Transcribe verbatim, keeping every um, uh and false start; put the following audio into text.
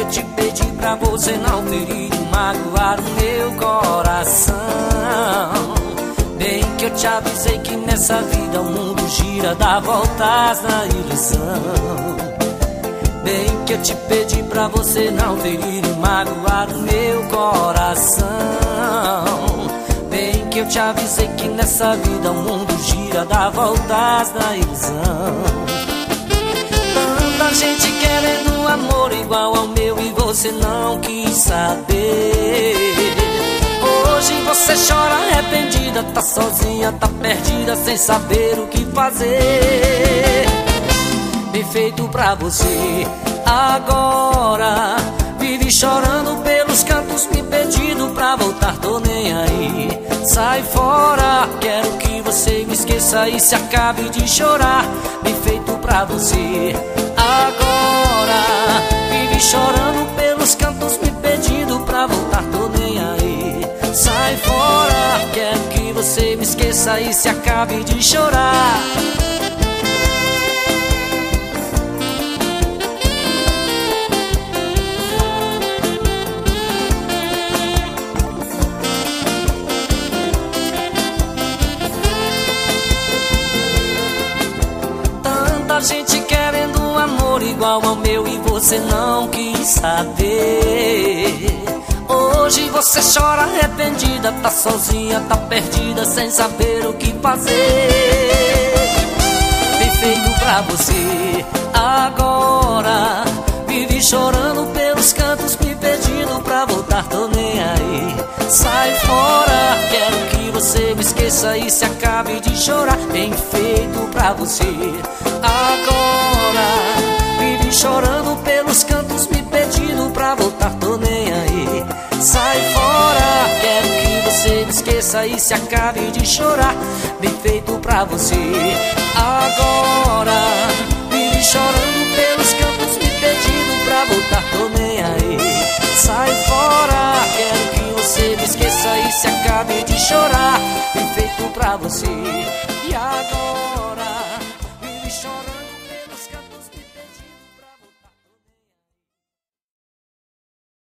eu te pedi pra você não ferir e magoar o meu coração. Bem que eu te avisei que nessa vida o mundo gira, dá voltas na ilusão. Bem que eu te pedi pra você não ferir e magoar o meu coração. Bem que eu te avisei que nessa vida o mundo gira, dá voltas na ilusão. Tanta gente querendo um amor igual ao meu e você não quis saber. Hoje você chora arrependida, tá sozinha, tá perdida, sem saber o que fazer. Bem feito pra você agora, vive chorando pelos cantos, me pedindo pra voltar, tô nem aí. Sai fora, quero que você me esqueça e se acabe de chorar. Bem feito pra você agora, vive chorando pelos cantos, me pedindo pra voltar, tô nem aí. Sai fora, quero que você me esqueça e se acabe de chorar. Tanta gente querendo um amor igual ao meu e você não quis saber. Hoje você chora arrependida, tá sozinha, tá perdida, sem saber o que fazer. Bem feito pra você agora, vive chorando pelos cantos, me pedindo pra voltar, tô nem aí. Sai fora, quero que você me esqueça e se acabe de chorar. Bem feito pra você agora, vive chorando pelos cantos, me pedindo pra voltar, tô nem aí. Sai fora, quero que você me esqueça e se acabe de chorar. Bem feito pra você agora, vive chorando pelos cantos, me pedindo pra voltar, tô nem aí. Sai fora, quero que você me esqueça e se acabe de chorar. Bem feito pra você e agora, vive chorando.